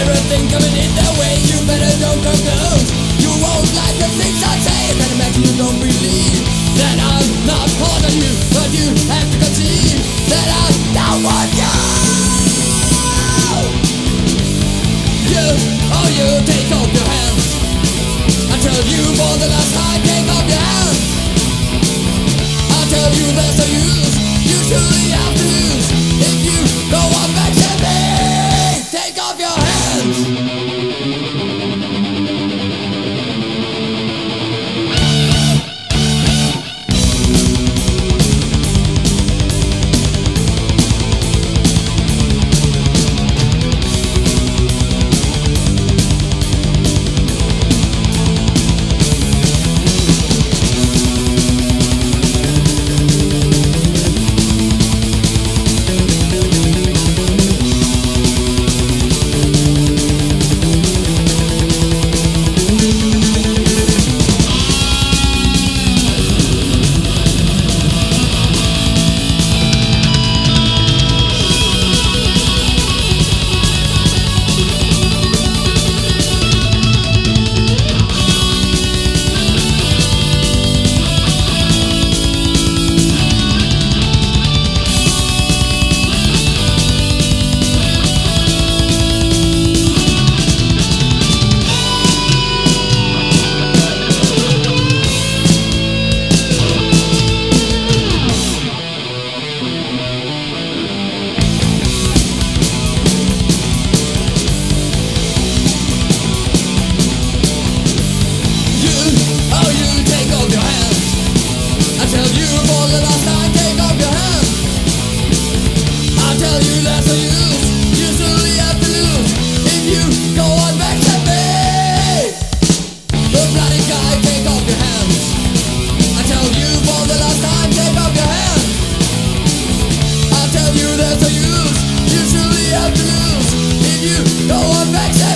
everything coming in their way. You better don't come close. You won't like the things I say. Can imagine you don't believe that I'm not part of you, but you have to conceive that I don't want you. You take off your hands. I tell you for the last time, take off your hands. I tell you there's no use. You surely have to lose if you go on back to me. Take off your hands. There's no use, you surely have to lose if you go on back.